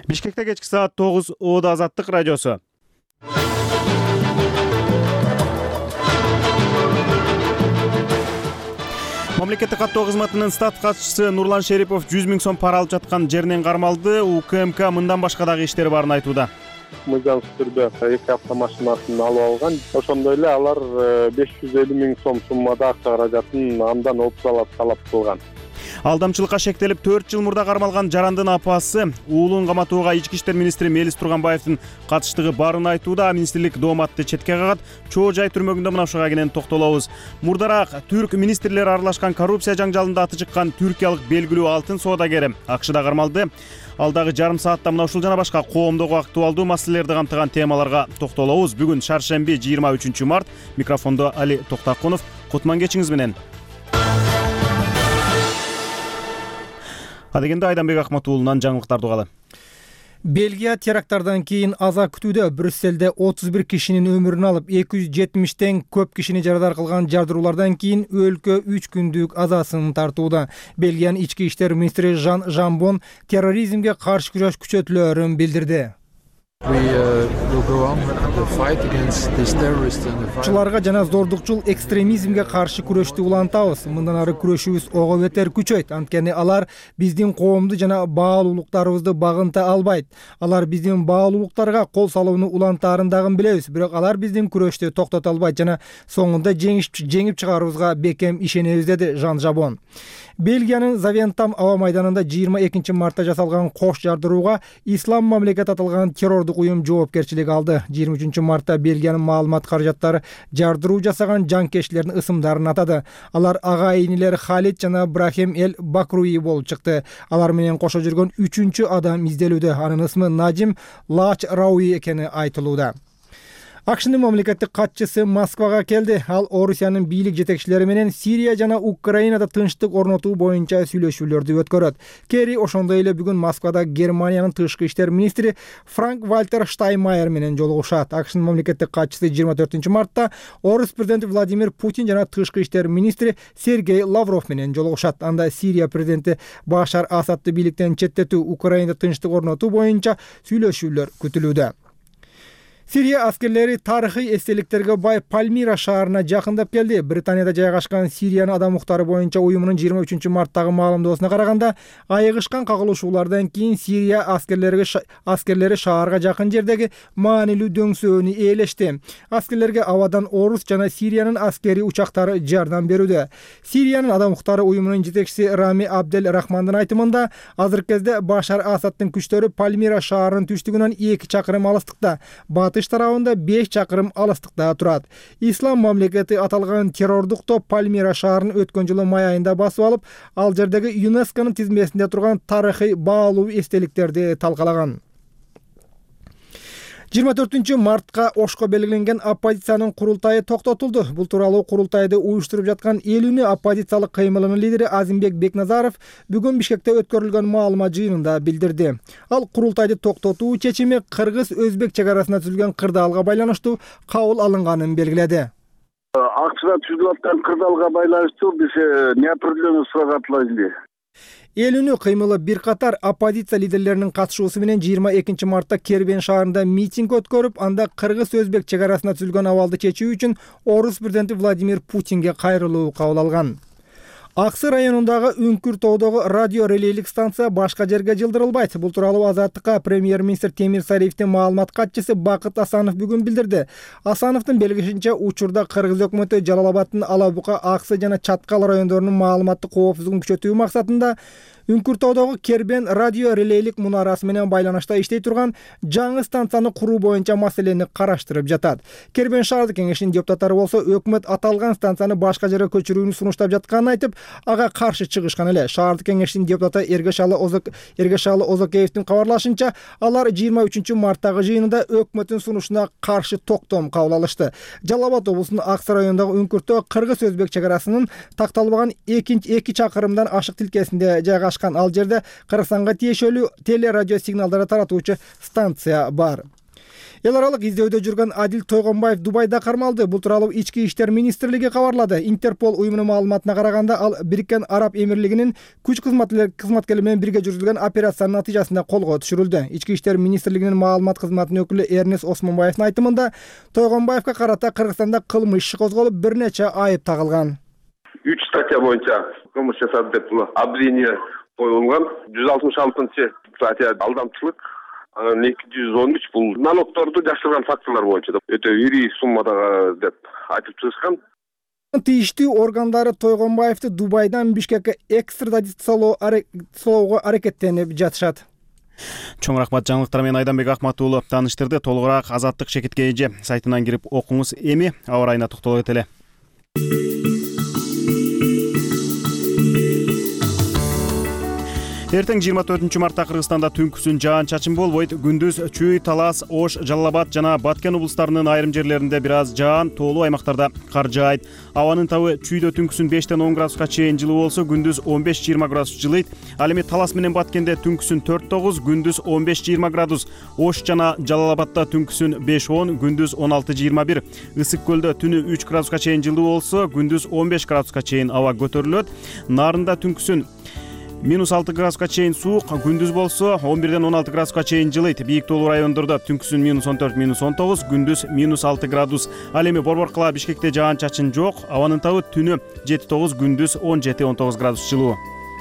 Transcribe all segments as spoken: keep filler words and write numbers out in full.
Бишкекте кечки саат тогуз Оодо Азаттык радиосу. Мамлекеттик каттоо кызматынын стат катчысы Нурлан Шерипов жүз миң сом пара алып жаткан жеринен кармалды. УКМК мындан башка дагы иштери барын айтууда. Мыйзамсыз түрдө эки автомашинасын алып алган. Ошондой эле алар беш жүз элүү миң сом суммада акча каражатын андан отуз алат талап кылган. Алдамчылыкка шектелип төрт жыл мурда кармалган жарандын апасы уулун каматууга Ички иштер министри Мелис Турганбаевдин катыштыгы барын айтууда. Министрлик дооматты четке кагат. Чоо жай түрмөгүндө мына ушуга кенен токтолобуз. Мурдараак түрк министрлери аралашкан коррупция жаңжалында аты чыккан түркиялык белгилүү алтын соодагери акшда кармалды. Алдагы жарым саатта мына ушул жана башка коомдогу актуалдуу маселелерди камтыган темаларга токтолобуз. Бүгүн шаршемби жыйырма үчүнчү март. Микрофондо Али Токтакунов. Кутман кечиңиз менен. Адегенде Айданбек Акматуулунан жаңылыктарды угалы. Бельгия теракттардан кийин аза күтүүдө. Брюсселде отуз бир кишинин өмүрүн алып, эки жүз жетимиштен көп кишини жарадар кылган жардыруулардан кийин өлкө үч күндүк азасын тартууда. Бельгиянын ички иштер министри Жан Жамбон терроризмге каршы күрөш күчөтүлөөрүн билдирди. Ушуларга жана зордукчул экстремизмге каршы күрөштү улантабыз. Мындан ары күрөшүбүз ого бетер күчөйт. Анткени алар биздин коомду жана баалуулуктарыбызды багынта албайт. Алар биздин баалуулуктарга кол салууну улантаарын дагы билебиз. Бирок алар биздин күрөштү токтото албайт жана соңунда жеңип чыгарыбызга бекем ишенебиз, деди Жан Жабон. Бельгиянын Завентам аба майданында жыйырма экинчи мартта жасалган кош жардырууга Ислам мамлекет аталган террордук уюм жоопкерчилик алды. жыйырма үчүнчү мартта Бельгиянын маалымат каражаттары жардыруу жасаган жанкечилердин ысымдарын атады. Алар ага инилер Халид жана Брахим Эл Бакруи болуп чыкты. Алар менен кошо жүргөн үчүнчү адам изделүүдө. Анын ысмы Наджим Лач Рауи экени айтылууда. Акшнын мамлекеттик катчысы Москвага келди. Ал Орусиянын бийлик жетекчилери менен Сирия жана Украинада тынчтык орнотуу боюнча сүйлөшүүлөрдү өткөрөт. Кери ошондой эле бүгүн Москвада Германиянын тышкы иштер министри Франк Вальтер Штайнмайер менен жолугушат. Акшнын мамлекеттик катчысы жыйырма төртүнчү мартта Орус президенти Владимир Путин жана тышкы иштер министри Сергей Лавров менен жолугушат. Анда Сирия президенти Башар Асадты бийликтен четтетүү, Украинада тынчтык орнотуу боюнча сүйлөшүүлөр күтүлүүдө. Сирия аскерлери тарыхый эстеликтерге бай Пальмира шаарына жакындап келди. Британияда жайгашкан Сириянын адам укуктары боюнча уюмунун жыйырма үчүнчү марттагы маалымдоосуна караганда, айыгышкан кагылышуулардан кийин Сирия аскерлери аскерлери шаарга жакын жердеги маанилүү дөңсөөнү ээлешти. Аскерлерге абадан Орус жана Сириянын аскери учактары жардам берүүдө. Сириянын адам укуктары уюмунун жетекчиси Рами Абдел Рахмандын айтымында, азыркы кезде Башар Асадтын күчтөрү Пальмира шаарынын түштүгүнөн эки чакырым алыстыкта, батыш тарабында беш чакырым алыстыкта турат. Ислам мамлекети аталган террордук топ Пальмира шаарын өткөн жылы май айында басып алып, ал жердеги ЮНЕСКОнун тизмесинде турган тарыхый баалуу эстеликтерди талкалаган. жыйырма төртүнчү мартка Ошко белгиленген оппозициянын курултайы токтотулду. Бул тууралуу курултайды уюштуруп жаткан элүүнү оппозициялык кыймылынын лидери Азимбек Бекназаров бүгүн Бишкекте өткөрүлгөн маалымат жыйынында билдирди. Ал курултайды токтотуу чечими кыргыз-өзбек чек арасында түзүлгөн кырдаалга байланыштуу кабыл алынганын белгиледи. Акчада түзүлүп аткан кырдаалга байланыштуу биз неопределенный сурагатыларды. Элүүнү кыймылы бир катар оппозиция лидерлеринин катышуусу менен жыйырма экинчи мартта Кербен шаарында митинг өткөрүп, анда кыргыз-өзбек чек арасында түзүлгөн абалды чечүү үчүн Орус президенти Владимир Путинге кайрылуу кабыл алган. Аксы районундагы Үңкүр тоодогу радио релейлик станция башка жерге жылдырылбайт. Бул тууралуу Азаттыкка премьер-министр Темир Сариевдин маалымат катчысы Бакыт Асанов бүгүн билдирди. Асановдун белгишинче, учурда Кыргыз өкмөтү Жалал Абадтын Алабука, Аксы жана Чаткал райондорунун маалыматтык коопсуздугун күчөтүү максатында Үңкүр тоодогу Кербен радио релейлик мунарасы менен байланышта иштей турган жаңы станцияны куруу боюнча маселени караштырып жатат. Кербен шаардык кеңешинин депутаттары болсо өкмөт аталган станцияны башка жерге көчүрүүнү сунуштап жатканын айтып, ага каршы чыгышкан эле. Шаардык кеңешинин депутаты Эргешалы Озок Эргешалы Озокеевдин кабарлашынча, алар жыйырма үчүнчү марттагы жыйынында өкмөттүн сунушуна каршы токтом кабыл алышты. Жалал Абад облусунун Аксы районундагы Үңкүртөө кыргыз-өзбек чек арасынын такталбаган эки чакырымдан ашык тилкесинде жайгашкан. Ал жерде Кыргызстанга тиешелүү теле радио сигналдары таратуучу станция бар. Эл аралык издөйдө жүргөн Адил Тойгонбаев Дубайда кармалды. Бул тууралуу Ички иштер министрлиги кабарлады. Интерпол уюмунун маалыматына караганда, ал Бириккен Араб Эмирлигинин күч кызматкерлери менен бирге жүргүзүлгөн операциянын натыйжасында колго түшүрүлдү. Ички иштер министрлигинин маалымат кызматынын өкүлү Эрнест Осмонбаевдин айтымында, Тойгонбаевге карата Кыргызстанда кылмыш иши козголуп, бир нече айып тагылган. үч статья боюнча кылмыш жасады деп обвинение коюлган. жүз алтымыш алтынчы статья алдамчылык, анан эки жүз он үч бул налогторду жашырган факторлор боюнча өтө ири суммадагы деп айтып чыгышкан. Тийиштүү органдары Тойгонбаевди Дубайдан Бишкекке экстрадициялоого аракеттенип жатышат. Чоң рахмат, жаңылыктар менен Айданбек Акмат уулу тааныштырды. Толугураак Азаттык Шекитке эже сайтынан кирип окуңуз. Эми аба ырайына токтоло кетели. Эртең жыйырма төртүнчү мартта Кыргызстанда түнкүсүн жаан-чачын болбойт. Күндүз Чүй, Талас, Ош, Жалал Абад жана Баткен облустарынын айрым жерлеринде бир аз жаан, тоолуу аймактарда кар жаайт. Абанын табы Чүйдө түнкүсүн бештен он градуска чейин жылуу болсо, күндүз он беш жыйырма градус жылыйт. Ал эми Талас менен Баткенде түнкүсүн төрт тогуз, күндүз он беш жыйырма градус. Ош жана Жалал Абадта түнкүсүн беш он, күндүз он алты жыйырма бир. Ысык көлдө түнү үч градуска чейин жылуу болсо, күндүз он беш градуска чейин аба көтөрүлөт. Нарында түнкүсүн минус алты градуска чейин суук, күндүз болсо он бирден он алты градуска чейин жылыйт. Бийик тоолуу райондордо түнкүсүн минус он төрт, минус он тогуз, күндүз минус алты градус. Ал эми Борборкала, Бишкекте жаан-чачын жок. Абанын табы түнү жети тогуз, күндүз он жети он тогуз градус жылуу.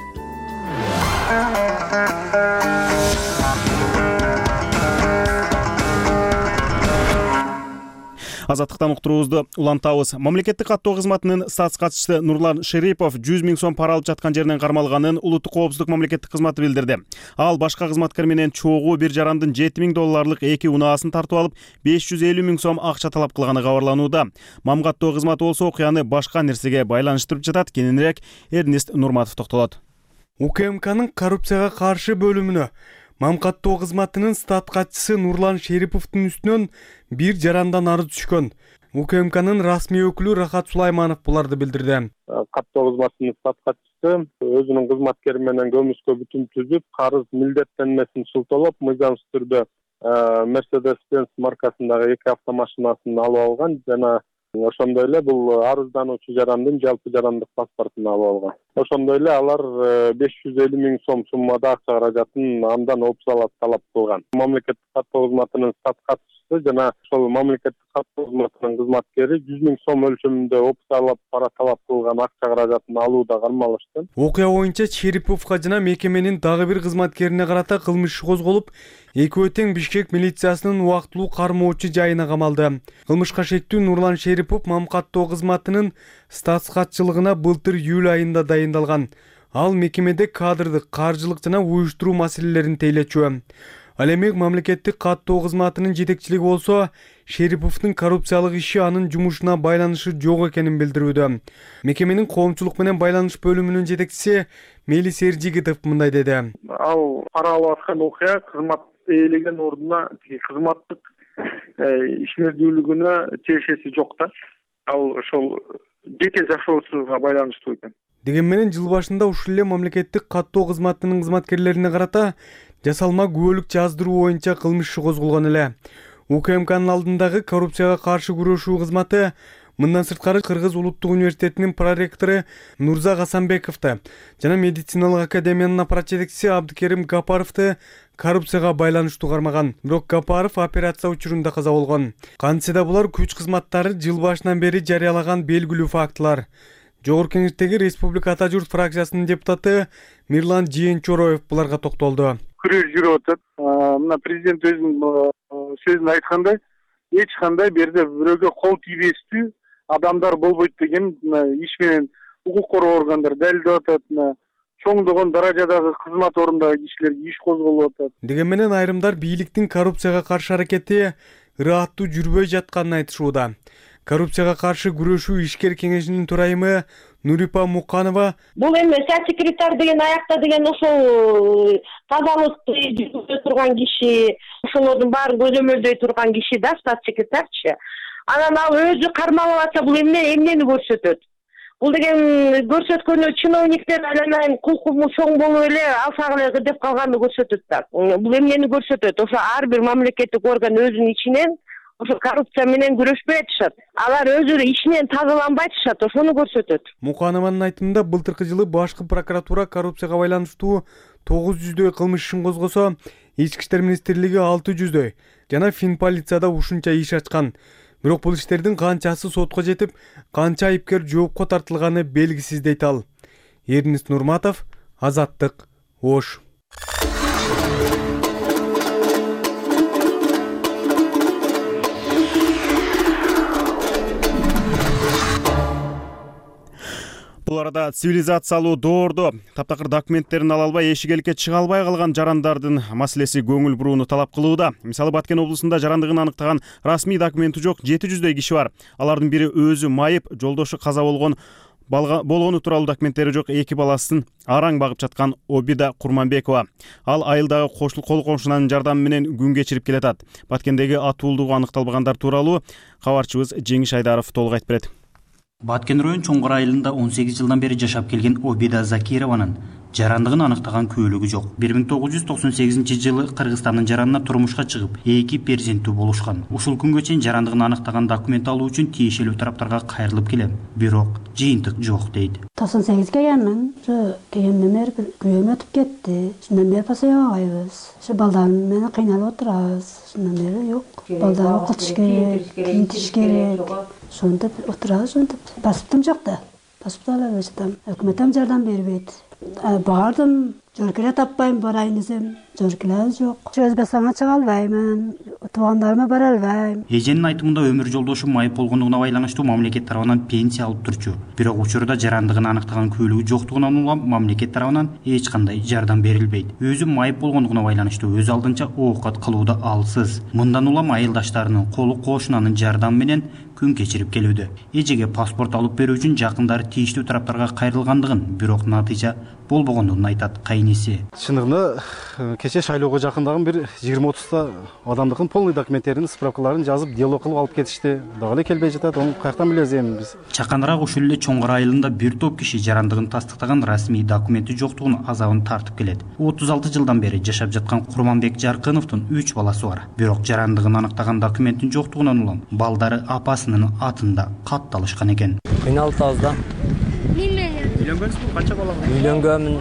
Азаттыктан уктуруубузду улантабыз. Мамлекеттик каттоо кызматынын статс катчысы Нурлан Шерипов жүз миң сом пара алып жаткан жеринен кармалганын Улуттук коопсуздук мамлекеттик кызматы билдирди. Ал башка кызматкер менен чогуу бир жарандын жети миң долларлык эки унаасын тартып алып, беш жүз элүү миң сом акча талап кылганы кабарланууда. Мамгаттоо кызматы болсо окуяны башка нерсеге байланыштырып жатат. Кененирээк Эрнест Нурматов токтолот. УКМКнын коррупцияга каршы бөлүмүнө Мамгаттоо кызматынын стат катчысы Нурлан Шериповдун үстүнөн бир жарандан арыз түшкөн. УКМКнын расмий өкүлү Рахат Сулайманов буларды билдирди. Каттоо кызматынын стат катчысы өзүнүн кызматкери менен көмүскө бүтүн түзүп, карыз милдеттенмесин шылтоолоп, мыйзамсыз түрдө Mercedes-Benz маркасындагы эки автомашинасын алып алган жана ошондой эле бул арыздануучу жарандын жалпы жарандык паспортун алып алган. Ошондой эле алар беш жүз элүү миң сом суммада акча каражатын андан опсалат талап кылган. Мамлекеттик каттоо кызматынын стат катчысы жана ошол мамлекеттик каттоо кызматынын кызматкери жүз миң сом өлчөмүндө опсалап пара талап кылган акча каражатын алууда кармалышты. Окуя боюнча Шериповго жана мекеменин дагы бир кызматкерине карата кылмыш иши козголуп, экөө тең Бишкек милициясынын убактылуу кармоочу жайына камалды. Кылмышка шектүү Нурлан Шерипов мамгаттоо кызматынын статс катчылыгына былтыр июль айында дайындалган. Ал мекемеде кадрдык, каржылык жана уюштуруу маселелерин тейлечү. Ал эми мамлекеттик каттоо кызматынын жетекчилиги болсо, Шериповдун коррупциялык иши анын жумушуна байланышы жок экенин билдирүүдө. Мекеменин коомчулук менен байланыш бөлүмүнүн жетекчиси Мелис Эржигитов мындай деди. Ал пара алып аткан окуя кызмат ээлеген ордуна кызматтык ишмердүүлүгүнө тиешеси жок да. Ал ошол жеке жашоосуга байланыштуу экен. Деген менен жыл башында ушул эле мамлекеттик каттоо кызматынын кызматкерлерине карата жасалма күбөлүк жаздыруу боюнча кылмыш иши козголгон эле. УКМКнын алдындагы коррупцияга каршы күрөшүү кызматы мындан сырткары Кыргыз улуттук университетинин проректору Нурза Гасанбековду жана медициналык академиянын аппарат жетекчиси Абдыкерим Гапаровду коррупцияга байланыштуу кармаган. Бирок Гапаров операция учурунда каза болгон. Кантсе да булар күч кызматтары жыл башынан бери жарыялаган белгилүү фактылар. Жогорку Кеңештеги Республика Ата журт фракциясынын депутаты Мирлан Жыйынчороев буларга токтолду. Күрөш жүрүп атат. Мына президент өзүнүн сөзүндө айткандай, эч кандай берде бирөөгө кол тийбестүү адамдар болбойт деген иш менен укук коргоо органдары далилдеп атат. Чоңдогон даражадагы кызмат орындагы кишилерге иш козголуп атат. Деген менен айрымдар бийликтин коррупцияга каршы аракети ыраттуу жүрбөй жатканын айтышууда. Коррупцияга каршы күрөшүү ишкер кеңешинин төрайымы Нурипа Муканова бул эми соц секретарь деген аякта деген ошол тазалыкты жүргүзө турган киши, ошолордун баарын көзөмөлдөй турган киши да соц секретарьчы. Анан ал өзү кармалып атса бул эмне эмнени көрсөтөт? бул деген көрсөткөнү чиновниктер эле кулкуму чоң болуп эле алсак эле деп калганды көрсөтөт да. Бул эмнени көрсөтөт? Ошо ар бир мамлекеттик орган өзүнүн ичинен ошо коррупция менен күрөшпөй атышат. Алар өзү ичинен тазаланбай атышат, ошону көрсөтөт. Муканованын айтымында былтыркы жылы башкы прокуратура коррупцияга байланыштуу тогуз жүздөй кылмыш ишин козгосо, Ички иштер министрлиги алты жүздөй жана Финполицияда ушунча иш ачкан. Бирок бул иштердин канчасы сотко жетип, канча айыпкер жоопко тартылганы белгисиз дейт ал. Эрнис Нурматов, Азаттык, Ош. Бул арада цивилизациялуу доордо таптакыр документтерин ала албай, эшик элке чыга албай калган жарандардын маселеси көңүл бурууну талап кылууда. Мисалы Баткен облусунда жарандыгын аныктаган расмий документи жок жети жүздөй киши бар. Алардын бири өзү майып, жолдошу каза болгон болгону тууралуу документтери жок эки баласын араң багып жаткан Обида Курманбекова. Ал айылдагы кошул кол коңшунун жардамы менен күн кечирип келатат. Баткендеги атуулдугу аныкталбагандар тууралуу кабарчыбыз Жеңиш Айдаров толук айтып берет. Баткен район Чоңгор айылында он сегиз жылдан бери жашап келген Обида Закированын жарандыгын аныктаган күбөлүгү жок. бир миң тогуз жүз токсон сегизинчи жылы Кыргызстандын жаранына турмушка чыгып, эки перзенттүү болушкан. Ушул күнгө чейин жарандыгын аныктаган документ алуу үчүн тиешелүү тараптарга кайрылып келем. Бирок жыйынтык жок дейт. токсон сегиз келгенмин. Ошо келгенден бери бир күнөм өтүп кетти. Шундан бери пасыйбайбыз. Ошо балдарым менен кыйналып отурабыз. Шундан бери жок. Балдар окутуш керек, кийинтиш керек. Ошондоп отурабыз, ошондоп. Паспортум жок да. Паспорт алып жатам. Өкмөтөм жардам бербейт. Бардым, жөркеле таппайм, барайын десем, жөркеле жок. Өзбекстанга чыга албаймын, туугандарыма бара албайм. Эженин айтымында өмүр жолдошу майып болгондугуна байланыштуу мамлекет тарабынан пенсия алып турчу. Бирок учурда жарандыгын аныктаган күбөлүгү жоктугунан улам мамлекет тарабынан эч кандай жардам берилбейт. Өзү майып болгондугуна байланыштуу өз алдынча оокат кылууда алсыз. Мындан улам айылдаштарынын колу кошунанын жардамы менен күн кечирип келүүдө. Эжеге паспорт алып берүү үчүн жакындары тийиштүү тараптарга кайрылгандыгын, бирок натыйжа болбогондугун айтат кайниси. Чындыгында кече шайлоого жакындаган бир жыйырма отузда адамдыкын полный документтерин, справкаларын жазып, диалог кылып алып кетишти. Дагы эле келбей жатат. Ону каяктан билебиз эми биз? Чаканыраак ушул эле Чоңгор айылында бир топ киши жарандыгын тастыктаган расмий документи жоктугунун азабын тартып келет. отуз алты жылдан бери жашап жаткан Курманбек Жаркыновдун үч баласы бар. Бирок жарандыгын аныктаган документтин жоктугунан улам балдары апасынын атында катталышкан экен. Кыйналып атабыз да. Үйлөнгөнсүзбү? Канча бала бар? Үйлөнгөнмүн.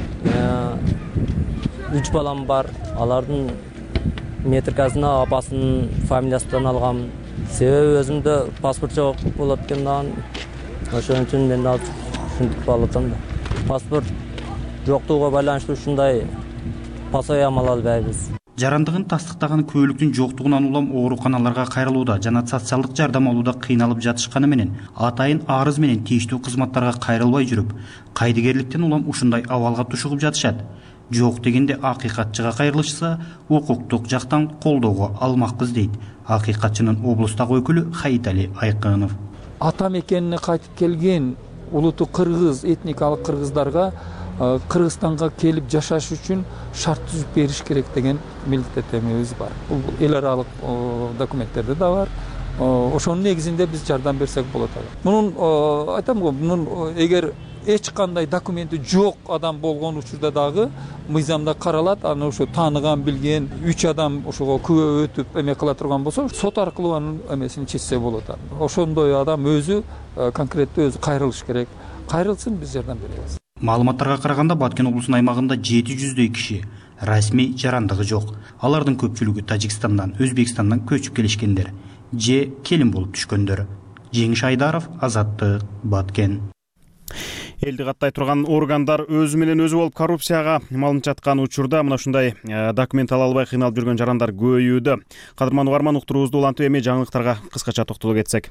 үч балам бар. Алардын метрикасына апасынын фамилиясынан алгам. Себеби өзүмдө паспорт жок болот экенден, ошон үчүн мен алып ушинтип алып атам да. Паспорт жоктугуга байланыштуу ушундай пасоям ала албайбыз. Жарандыгын тастыктаган күбөлүктүн жоктугунан улам ооруканаларга кайрылууда жана социалдык жардам алууда кыйналып жатышканы менен атайын арыз менен тийиштүү кызматтарга кайрылбай жүрүп, кайдыгерликтен улам ушундай абалга тушугуп жатышат. Жок дегенде акыйкатчыга кайрылышса, укуктук жактан колдоого алмакпыз дейт акыйкатчынын облустагы өкүлү Хайитали Айкынов. Ата мекенине кайтып келген улуту кыргыз, этникалык кыргыздарга Кыргызстанга келип жашаш үчүн шарт түзүп бериш керек деген милдеттенмебиз бар. Бул эл аралык документтерде да бар. Ошонун негизинде биз жардам берсек болот. Мунун айтам го, мунун эгер эч кандай документи жок адам болгон учурда дагы мыйзамда каралат. Аны ошо тааныган, билген үч адам ошого күбө өтүп эме кыла турган болсо, сот аркылуу анын эмесин чечсе болот. Ошондой адам өзү конкреттүү өзү кайрылыш керек. Кайрылсын, биз жардам беребиз. Маалыматтарга караганда Баткен облусунун аймагында жети жүздөй киши расмий жарандыгы жок. Алардын көпчүлүгү Тажикстандан, Өзбекстандан көчүп келишкендер же келин болуп түшкөндөр. Жеңиш Айдаров, Азаттык, Баткен. Элди каттай турган органдар өзү менен өзү болуп коррупцияга малынып жаткан учурда мына ушундай документ ала албай кыйналып жүргөн жарандар көбөйүүдө. Кадырман угарман, уктуруубузду улантып эми жаңылыктарга кыскача токтоло кетсек.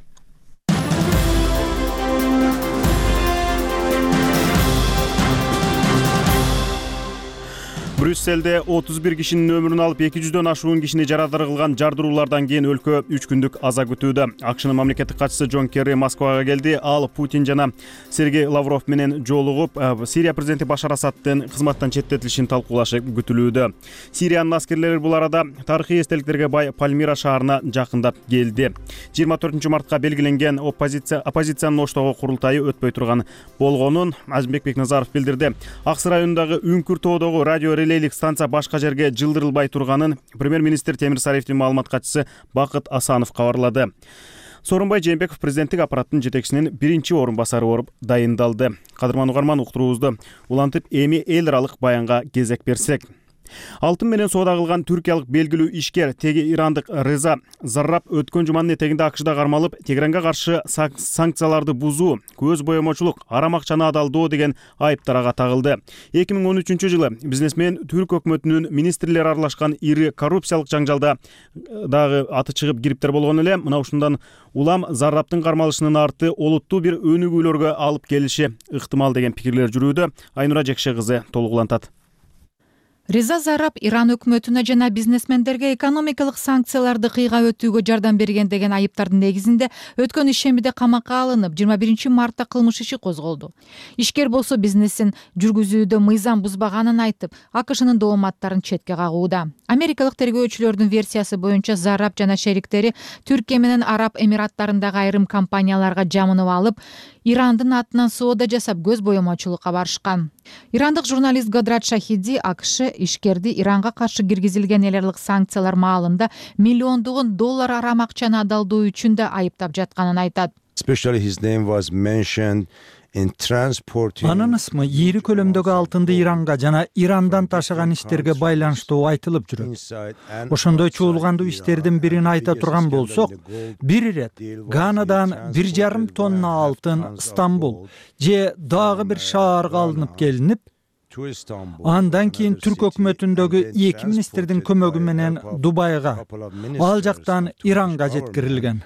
Брюсселде отуз бир кишинин өмүрүн алып эки жүздөн ашуун кишини жарадар кылган жардыруулардан кийин өлкө үч күндүк аза күтүүдө. акшнын мамлекеттик катчысы Джон Керри Москвага келди. Ал Путин жана Сергей Лавров менен жолугуп, Сирия президенти Башар Асаддын кызматтан четтетилишин талкуулашы күтүлүүдө. Сириянын аскерлери бул арада тарыхый эстеликтерге бай Пальмира шаарына жакындап келди. жыйырма төртүнчү мартка белгиленген оппозиция оппозициянын Оштогу курултайы өтпөй турган болгонун Азимбек Бекназаров билдирди. Аксы районундагы Үңкүр тоодогу радио релейлик станция башка жерге жылдырылбай турганын премьер-министр Темир Сариевдин маалымат катчысы Бакыт Асанов кабарлады. Сооронбай Жээнбеков президенттик аппараттын жетекчисинин биринчи орун басары болуп дайындалды. Кадырман угарман, уктуруубузду улантып эми эл аралык баянга кезек берсек. Алтын менен соода кылган түркиялык белгилүү ишкер теги ирандык Реза Зарраб өткөн жуманын этегинде акшда кармалып, Тегеранга каршы санкцияларды бузуу, көз боемочулук, арам акчаны адалдоо деген айыптарга тагылды. эки миң он үчүнчү жылы бизнесмен түрк өкмөтүнүн министрлери аралашкан ири коррупциялык жаңжалда дагы аты чыгып кириптер болгон эле. Мына ушундан улам Заррабтын кармалышынын арты олуттуу бир өнүгүүлөргө алып келиши ыктымал деген пикирлер жүрүүдө. Айнура Жекше кызы толугулантат. Реза Зарраб Иран өкмөтүнө жана бизнесмендерге экономикалык санкцияларды кыйга өтүүгө жардам берген деген айыптардын негизинде өткөн ишембиде камакка алынып, жыйырма биринчи мартта кылмыш иши козголду. Ишкер болсо бизнесин жүргүзүүдө мыйзам бузбаганын айтып, АКШнын дооматтарын четке кагууда. Америкалык тергөөчүлөрдүн версиясы боюнча Зарраб жана шериктери Түркия менен Араб Эмираттарындагы айрым компанияларга жамынып алып, Ирандын атынан соода жасап көз боемочулукка барышкан. Ирандык журналист Гадрат Шахиди АКШ ишкерди Иранга каршы киргизилген эл аралык санкциялар маалында миллиондогон доллар арам акчаны адалдоо үчүн да айыптап жатканын айтат. Анын ысмы ири көлөмдөгү алтынды Иранга жана Ирандан ташыган иштерге байланыштуу айтылып жүрөт. Ошондой чуулгандуу иштердин бирин айта турган болсок, бир ирет Ганадан бир жарым тонна алтын Стамбул же дагы бир шаарга алынып келинип, андан кийин түрк өкмөтүндөгү эки министрдин көмөгү менен Дубайга, ал жактан Иранга жеткирилген.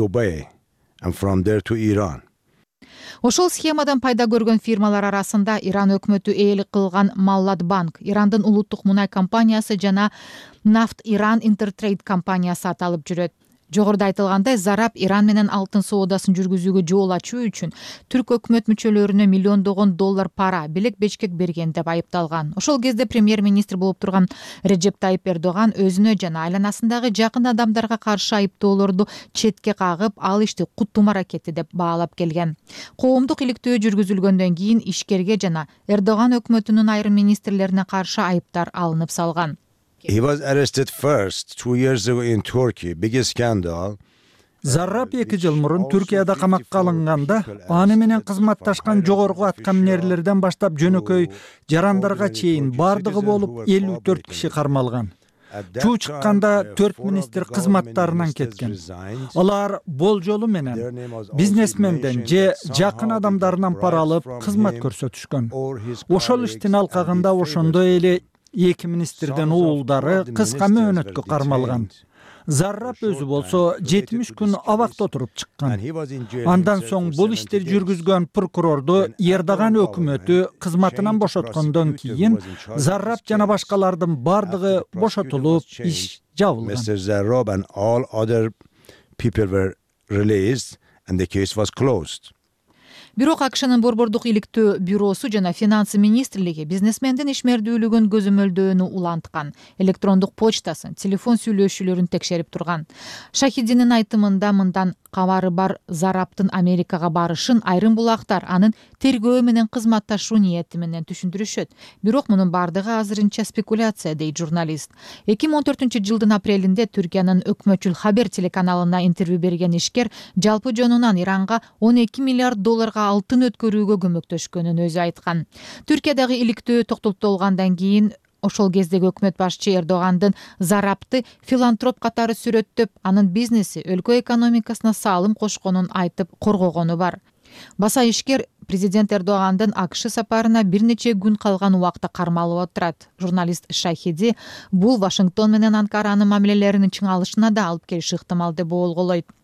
Ошол схемадан пайда көргөн фирмалар арасында Иран өкмөтү ээлик кылган Маллат банк, Ирандын улуттук мунай компаниясы жана Нафт Иран Интертрейд компаниясы аталып жүрөт. Жогоруда айтылгандай, Зарраб Иран менен алтын соодасын жүргүзүүгө жол ачуу үчүн түрк өкмөт мүчөлөрүнө миллиондогон доллар пара, белек бечкек берген деп айыпталган. Ошол кезде премьер-министр болуп турган Реджеп Тайип Эрдоган өзүнө жана айланасындагы жакын адамдарга каршы айыптоолорду четке кагып, ал ишти куттум аракети деп баалап келген. Коомдук иликтөө жүргүзүлгөндөн кийин ишкерге жана Эрдоган өкмөтүнүн айрым министрлерине каршы айыптар алынып салган. He was arrested first two years ago in Turkey, biggest scandal. Зарраб эки жыл мурун Түркияда камакка алынганда, аны менен кызматташкан жогорку аткаминерлерден баштап жөнөкөй жарандарга чейин бардыгы болуп элүү төрт киши кармалган. Чуу чыкканда төрт министр кызматтарынан кеткен. Алар болжолу менен бизнесменден же жакын адамдарынан пара алып кызмат көрсөтүшкөн. Ошол иштин алкагында ошондой эле эки министрдин уулдары кыска мөөнөткө кармалган. Зарраб өзү болсо жетимиш күн абакта отуруп чыккан. Андан соң бул ишти жүргүзгөн прокурорду Эрдоган өкмөтү кызматынан бошоткондон кийин Зарраб жана башкалардын бардыгы бошотулуп, иш жабылган. Mister Zarrab and all other people were released and the case was closed. Бирок АКШнын борбордук иликтөө бюросу жана финансы министрлиги бизнесмендин ишмердүүлүгүн көзөмөлдөөнү уланткан, электрондук почтасын, телефон сүйлөшүүлөрүн текшерип турган. Шахидинин айтымында мындан кабары бар Заррабтын Америкага барышын айрым булактар анын тергөө менен кызматташуу ниети менен түшүндүрүшөт. Бирок мунун бардыгы азырынча спекуляция, дейт журналист. эки миң он төртүнчү жылдын апрелинде Түркиянын өкмөтчүл Хабер телеканалына интервью берген ишкер жалпы жонунан Иранга он эки миллиард долларга алтын өткөрүүгө көмөктөшкөнүн өзү айткан. Түркиядагы иликтөө токтотулгандан кийин ошол кездеги өкмөт башчы Эрдогандын Заррабты филантроп катары сүрөттөп, анын бизнеси өлкө экономикасына салым кошконун айтып коргогону бар. Баса ишкер президент Эрдогандын АКШ сапарына бир нече күн калган убакта кармалып отурат. Журналист Шахиди бул Вашингтон менен Анкаранын мамилелеринин чыңалышына да алып келиши ыктымал деп болголойт.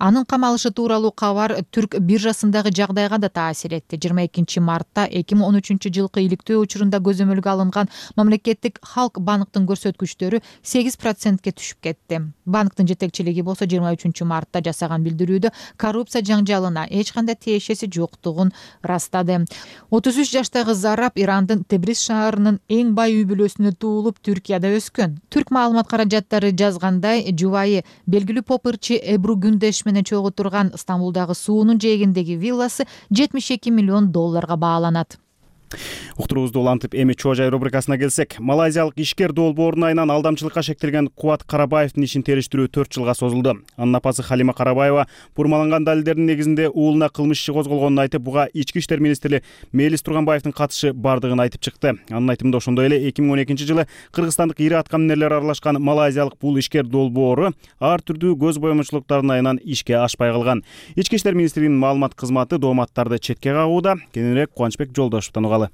Анын камалышы тууралуу кабар түрк биржасындагы жагдайга да таасир этти. жыйырма экинчи мартта эки миң он үчүнчү жылкы иликтөө учурунда көзөмөлгө алынган мамлекеттик Халк банктын көрсөткүчтөрү сегиз процентке түшүп кетти. Банктын жетекчилиги болсо жыйырма үчүнчү мартта жасаган билдирүүдө коррупция жаңжалына эч кандай тиешеси жоктугун ырастады. отуз үч жаштагы Зарап Ирандын Тебриз шаарынын эң бай үй бүлөсүнө туулуп Түркияда өскөн. Түрк маалымат каражаттары жазгандай, жубайы белгилүү поп ырчы Эбру Гүндеш менен чогуу турган Стамбулдагы суунун жээгиндеги вилласы жетимиш эки миллион долларга бааланат. Уктуруубузду улантып эми Чоо жай рубрикасына келсек, малайзиялык ишкер долбоорунун айынан алдамчылыкка шектелген Кубат Карабаевдин ишин териштирүү төрт жылга созулду. Анын апасы Халима Карабаева бурмаланган далилдердин негизинде уулуна кылмыш иши козголгонун айтып, буга ички иштер министри Мелис Турганбаевдин катышы бардыгын айтып чыкты. Анын айтымында ошондой эле эки миң он экинчи жылы кыргызстандык ири аткаминерлер аралашкан малайзиялык бул ишкер долбоору ар түрдүү көз боёмчулуктардын айынан ишке ашпай калган. Ички иштер министринин маалымат кызматы дооматтарды четке кагууда. Кененирээк Кубанычбек Жолдошевдон угалы.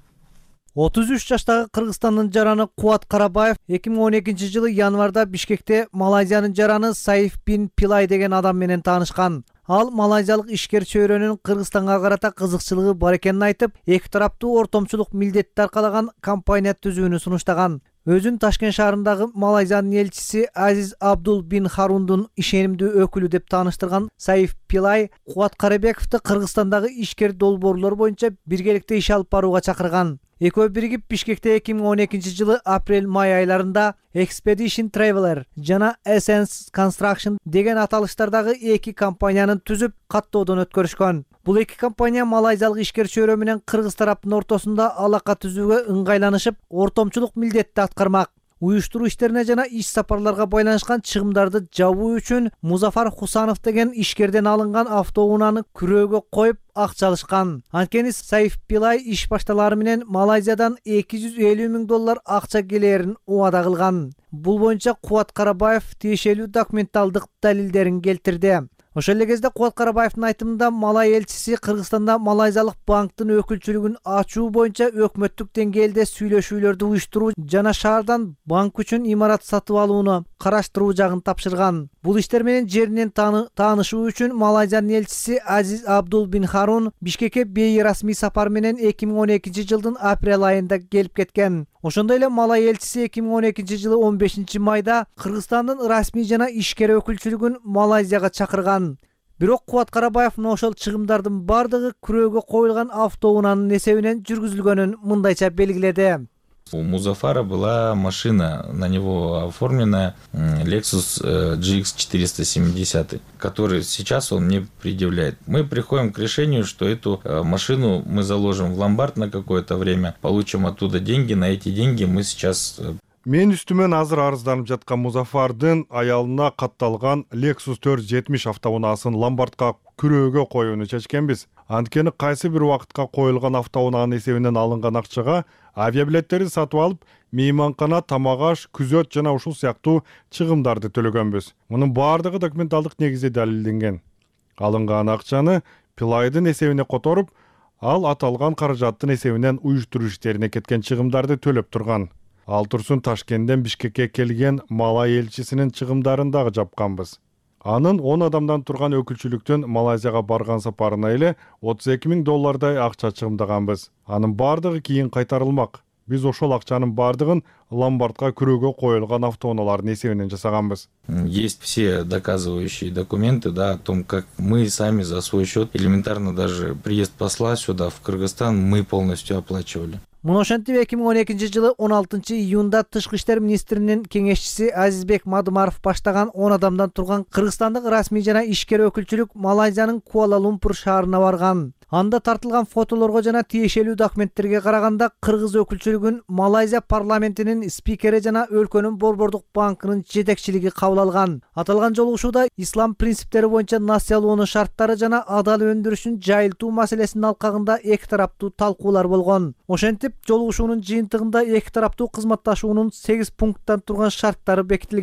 отуз үч жаштагы Кыргызстандын жараны Кубат Карабаев эки миң он экинчи жылы январда Бишкекте Малайзиянын жараны Саиф бин Пилай деген адам менен таанышкан. Ал малайзиялык ишкер чөйрөнүн Кыргызстанга карата кызыкчылыгы бар экенин айтып, эки тараптуу ортомчулук милдетти аркалаган компания түзүүнү сунуштаган. Өзүн Ташкент шаарындагы Малайзиянын элчиси Азиз Абдул бин Харундун ишенимдүү өкүлү деп тааныштырган Саиф Пилай Кубат Карабековду Кыргызстандагы ишкер долбоорлор боюнча биргеликте иш алып барууга чакырган. Экөө биригип Бишкекте эки миң он экинчи жылы апрель-май айларында Expedition Traveler жана Essence Construction деген аталыштардагы эки компаниянын түзүп каттоодон өткөрүшкөн. Бул эки компания малайзиялык ишкер чөйрө менен кыргыз тараптын ортосунда алака түзүүгө ыңгайланышып, ортомчулук милдетти аткармак. Уюштуруу иштерине жана иш сапарларга байланышкан чыгымдарды жабуу үчүн Музафар Хусанов деген ишкерден алынган автоунааны күрөөгө коюп акча алышкан. Анткени Саиф Пилай иш башталары менен Малайзиядан эки жүз элүү миң доллар акча келээрин убада кылган. Бул боюнча Кубат Карабаев тиешелүү документалдык далилдерин келтирди. Ошол эле кезде Кубат Карабаевдин айтымында Малай элчиси Кыргызстанда малайзиялык банктын өкүлчүлүгүн ачуу боюнча өкмөттүк деңгээлде сүйлөшүүлөрдү уюштуруу жана шаардан банк үчүн имарат сатып алууну караштыруу жагын тапшырган. Бул иштер менен жеринен таанышуу үчүн Малайзиянын элчиси Азиз Абдул бин Харун Бишкекке бейрасмий сапар менен эки миң он экинчи жылдын апрель айында келип кеткен. Ошондой эле Малай элчиси эки миң он экинчи жылы он бешинчи майда Кыргызстандын расмий жана ишкер өкүлчүлүгүн Малайзияга чакырган. Бирок Кубат Карабаев ошол чыгымдардын бардыгы күрөөгө коюлган автоунаанын эсебинен жүргүзүлгөнүн мындайча белгиледи. У Музафара была машина, на него оформленная Lexus джи икс четыреста семьдесят, который сейчас он не предъявляет. Мы приходим к решению, что эту машину мы заложим в ломбард на какое-то время, получим оттуда деньги, на эти деньги мы сейчас... Мен үстүмөн азыр арызданып жаткан Музафардын аялына катталган Lexus төрт жүз жетимиш автоунаасын ломбардка күрөөгө коюуну чечкенбиз. Анткени кайсы бир убакытка коюлган автоунаанын эсебинен алынган акчага авиабилеттерди сатып алып, мейманкана, тамак аш, күзөт жана ушул сыяктуу чыгымдарды төлөгөнбүз. Мунун баардыгы документалдык негизде далилденген. Алынган акчаны Пилайдын эсебине которуп, ал аталган каражаттын эсебинен уюштуруу иштерине кеткен чыгымдарды төлөп турган. Ал турсун Ташкенттен Бишкекке келген Малай элчисинин чыгымдарын дагы жапканбыз. Анын он адамдан турган өкүлчүлүктүн Малайзияга барган сапарына эле отуз эки миң доллардай акча чыгымдаганбыз. Анын бардыгы кийин кайтарылмак. Биз ошол акчанын бардыгын ломбардка күрөөгө коюлган автоунаалардын эсебинен жасаганбыз. Есть все доказывающие документы, да, о том, как мы сами за свой счет, элементарно даже приезд посла сюда, в Кыргызстан, мы полностью оплачивали. Муну ошентип эки миң он экинчи жылы он алтынчы июнда Тышкы иштер министринин кеңешчиси Азизбек Мадумаров баштаган он адамдан турган Кыргызстандык расмий жана ишкер өкүлчүлүк Малайзиянын Куала-Лумпур шаарына барган. Анда тартылган фотолорго жана тиешелүү документтерге караганда кыргыз өкүлчүлүгүн Малайзия парламентинин спикери жана өлкөнүн Борбордук банкынын жетекчилиги кабыл алган. Аталган жолугушууда ислам принциптери боюнча насыялоонун шарттары жана адал өндүрүшүн жайылтуу маселесинин алкагында эки тараптуу талкуулар болгон. Ошентип, жолугушуунун жыйынтыгында эки тараптуу кызматташуунун сегиз пункттан турган шарттары бекитилген.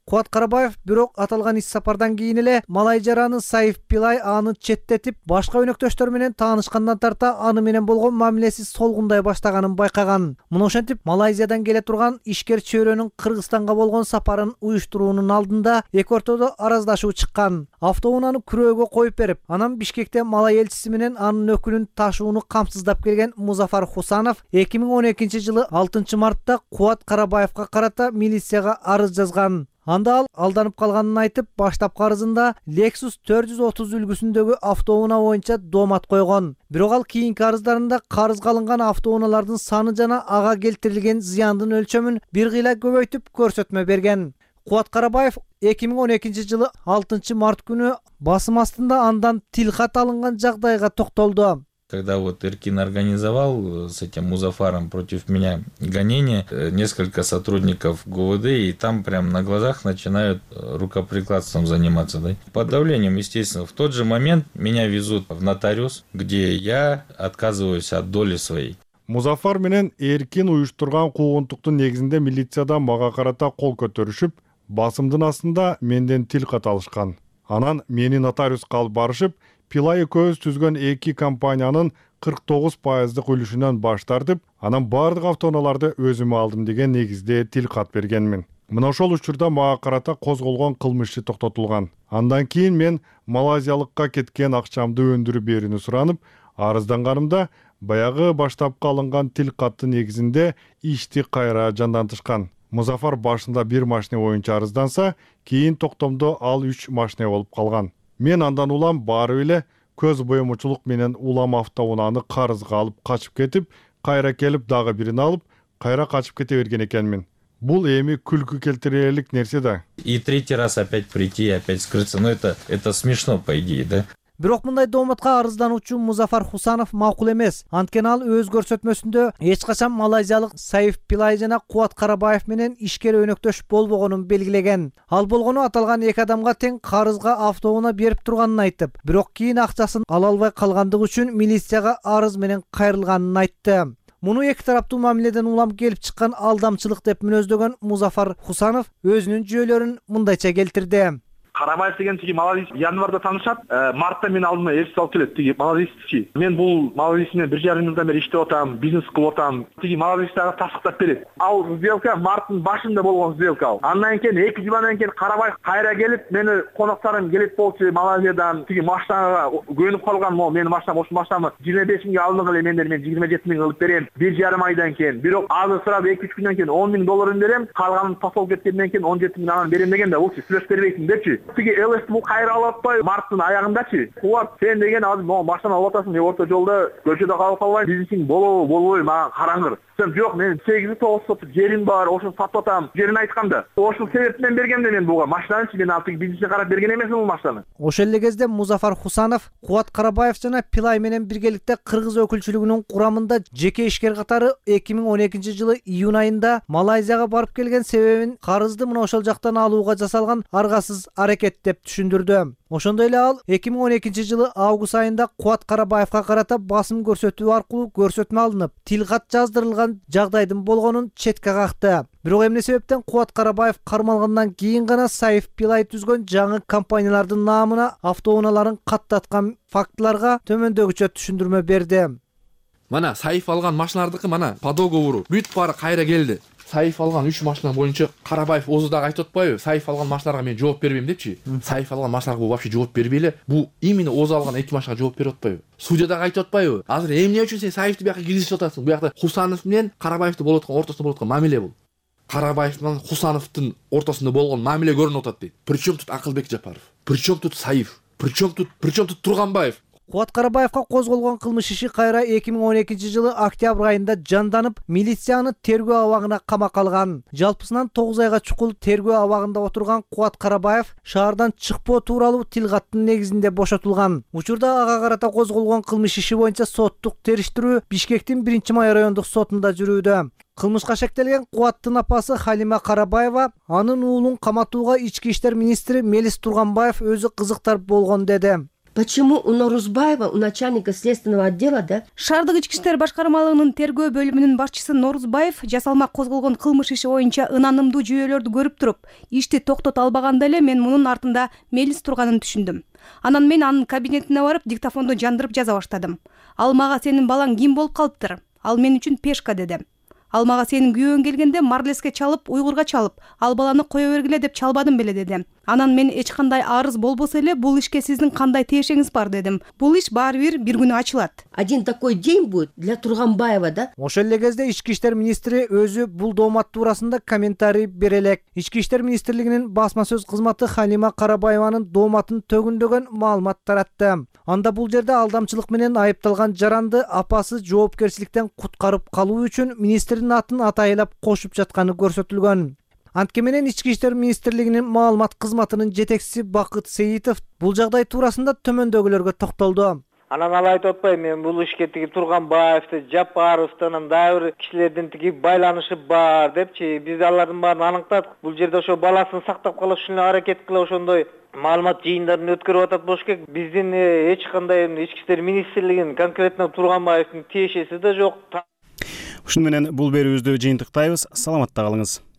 Кубат Карабаев бирок аталган ис сапардан кийин эле малай жараны Саиф Пилай аны четтетип, башка өнөктөштөр менен таанышкандан тарта аны менен болгон мамилеси солгундай баштаганын байкаган. Муну ошентип Малайзиядан келе турган ишкер чөйрөнүн Кыргызстанга болгон сапарын уюштуруунун алдында эки ортодо араздашуу чыккан. Автоунааны күрөөгө коюп берип, анан Бишкекте Малай элчиси менен анын өкүлүн ташууну камсыздап келген Музафар Хусанов эки миң он экинчи жылы алтынчы мартта Кубат Карабаевка карата милицияга арыз жазган. Анда ал алданып калганын айтып, баштапкы арызында Lexus төрт жүз отуз үлгүсүндөгү автоунаа боюнча доомат койгон. Бирок ал кийинки арыздарында карызга алынган автоунаалардын саны жана ага келтирилген зыяндын өлчөмүн бир кыйла көбөйтүп көрсөтмө берген. Кубат Карабаев эки миң он экинчи жылы алтынчы март күнү басым астында андан тилкат алынган жагдайга токтолду. Когда вот Эркин организовал с этим Музафаром против меня гонение, несколько сотрудников ГУВД, и там прям на глазах начинают рукоприкладством заниматься. Да? Под давлением, естественно. В тот же момент меня везут в нотариус, где я отказываюсь от доли своей. Музафар менен Эркин уюштурган куугунтуктун негизинде милициядан мага карата кол көтөрүшүп, басымдын астында менден тил кат алышкан. Анан мени нотариуска алып барышып, Пилай экөөбүз түзгөн эки компаниянын кырк тогуз пайыздык үлүшүнөн баш тартып, анан бардык автоунааларды өзүмө алдым деген негизде тил кат бергенмин. Мына ошол учурда мага карата козголгон кылмыш иши токтотулган. Андан кийин мен малайзиялыкка кеткен акчамды өндүрүп берүүнү суранып, арызданганымда баягы баштапкы алынган тил каттын негизинде ишти кайра жандантышкан. Музафар башында бир машина боюнча арызданса, кийин токтомдо ал үч машина болуп калган. Мен андан улам барып эле көз боемучулук менен улам автоунааны карызга алып качып кетип, кайра келип дагы бирин алып, кайра качып кете берген экенмин. Бул эми күлкү келтирерлик нерсе да. И третий раз опять прийти, опять скрыться. Ну это это смешно по идее, да? Бирок мындай дооматка арыздануучу Музафар Хусанов макул эмес. Анткени ал өз көрсөтмөсүндө эч качан малайзиялык Саиф Пилай жана Кубат Карабаев менен ишкер өнөктөш болбогонун белгилеген. Ал болгону аталган эки адамга тең карызга автоунаа берип турганын айтып, бирок кийин акчасын ала албай калгандыгы үчүн милицияга арыз менен кайрылганын айтты. Муну эки тараптуу мамиледен улам келип чыккан алдамчылык деп мүнөздөгөн Музафар Хусанов өзүнүн жүйөлөрүн мындайча келтирди. Карабаев деген тиги Малайзия январда таанышат, мартта мен алдыма элчи алып келет. Тиги Малайзиячы. Мен бул Малайзия менен бир жарым жылдан бери иштеп атам, бизнес кылып атам. Тиги Малайзияга тасыктап берет. Ал сделка марттын башында болгон сделка. Андан кийин эки жылдан кийин Карабаев кайра келип, мени коноктарым келет болчу Малайзиядан. Тиги машинага көнүп калган, мо менин машинам, ошол машинамы жыйырма беш миңге алдыңгы эле менден мен жыйырма жети миң кылып берем. бир жарым айдан кийин. Бирок азыр сурап эки үч күндөн кийин он миң долларын берем, калганын тосолуп кеткенден кийин он жети миң анан берем деген да, болчу сүйлөшүп бербейсиң депчи. Тиги эл эс бул кайра алып атпай, марттын аягындачы. Кубат, сен деген азыр могу машина алып атасың, орто жолдо көчөдө калып калбайсың, бизнесиң болобу, болбойбу, мага караңыр. Сен жок, мен сегиз тогуз сотук жерим бар, ошону сатып атам. Жерин айтканда, ошол себептен бергем да мен буга машинаны, мен ал тиги бизнеске карап берген эмесмин бул машинаны. Ошол эле кезде Музафар Хусанов Кубат Карабаев жана Пилай менен биргеликте Кыргыз өкүлчүлүгүнүн курамында жеке ишкер катары эки миң он экинчи жылы июнь айында Малайзияга барып келген себебин карызды мына ошол жактан алууга жасалган аргасыз аракет деп түшүндүрдү. Ошондой эле ал эки миң он экинчи жылы август айында Кубат Карабаевка карата басым көрсөтүү аркылуу көрсөтмө алынып, тилкат жаздырылган жагдайдын болгонун четке какты. Бирок эмне себептен Кубат Карабаев кармалгандан кийин гана Саиф Пилай түзгөн жаңы компаниялардын наамына автоунааларын каттаткан фактыларга төмөндөгүчө түшүндүрмө берди. Мана Саиф алган машиналардыкы мана по договору бүт баары кайра келди. Саиф алган үч машина боюнча Карабаев өзү дагы айтып атпайбы? Саиф алган машиналарга мен жооп бербейм депчи. Саиф алган машиналарга бул вообще жооп бербей эле, бул именно өзү алган эки машинага жооп берип атпайбы? Судья дагы айтып атпайбы? Азыр эмне үчүн сен Саифти бияка киргизип атасың? Бу жакта Хусанов менен Карабаевти болуп аткан ортосунда болуп аткан мамиле бул. Карабаев менен Хусановдун ортосунда болгон мамиле көрүнүп атат дейт. Причем тут Акылбек Жапаров? Причем тут Саиф? Причем тут причем тут Турганбаев? Кубат Карабаевка козголгон кылмыш иши кайра эки миң он экинчи жылы октябрь айында жанданып, милицияны тергөө абагына камакка алган. Жалпысынан тогуз айга чукул тергөө абагында отурган Кубат Карабаев шаардан чыкпоо тууралуу тилкаттын негизинде бошотулган. Учурда ага карата козголгон кылмыш иши боюнча соттук териштирүү Бишкектин биринчи май райондук сотунда жүрүүдө. Кылмышка шектелген Кубаттын апасы Халима Карабаева анын уулун каматууга ички иштер министри Мелис Турганбаев өзү кызыктар болгон деди. Почему у Норузбаева, у начальника следственного отдела, да? Шаардык ички иштер башкармалыгынын тергөө бөлүмүнүн башчысы Норузбаев жасалма козголгон кылмыш иши боюнча ынанымдуу жүйөлөрдү көрүп туруп, ишти токтото албаганда эле мен мунун артында Мелис турганын түшүндүм. Анан мен анын кабинетине барып диктофонду жандырып жаза баштадым. Ал мага сенин балаң ким болуп калыптыр? Ал мен үчүн пешка деди. Ал мага сенин күйөөң келгенде Марлеске чалып, уйгурга чалып, ал баланы кое бергиле деп чалбадым беле деди. Анан мен эч кандай арыз болбосо эле бул ишке сиздин кандай тиешеңиз бар дедим. Бул иш баары бир бир күнү ачылат. Один такой день будет для Турганбаева, да? Ошол эле кезде ички иштер министри өзү бул доомат туурасында комментарий бере элек. Ички иштер министрлигинин басма сөз кызматы Халима Карабаеванын дооматын төгүндөгөн маалымат таратты. Анда бул жерде алдамчылык менен айыпталган жаранды апасы жоопкерчиликтен куткарып калуу үчүн министрдин атын атайлап кошуп жатканы көрсөтүлгөн. Антке менен ички иштер министрлигинин маалымат кызматынын жетекчиси Бакыт Сейитов бул жагдай туурасында төмөндөгүлөргө токтолду. Анан ал айтып атпайбы, мен бул ишке тиги Турганбаевди, Жапаровду, анан дагы бир кишилердин тиги байланышы бар депчи, биз алардын баарын аныктадык. Бул жерде ошо баласын сактап калыш үчүн аракет кылып ошондой маалымат жыйындарын өткөрүп атат болуш керек. Биздин эч кандай ички иштер министрлигинин конкретно Турганбаевдин тиешеси да жок. Ушуну менен бул берүүбүздү жыйынтыктайбыз. Саламатта калыңыз.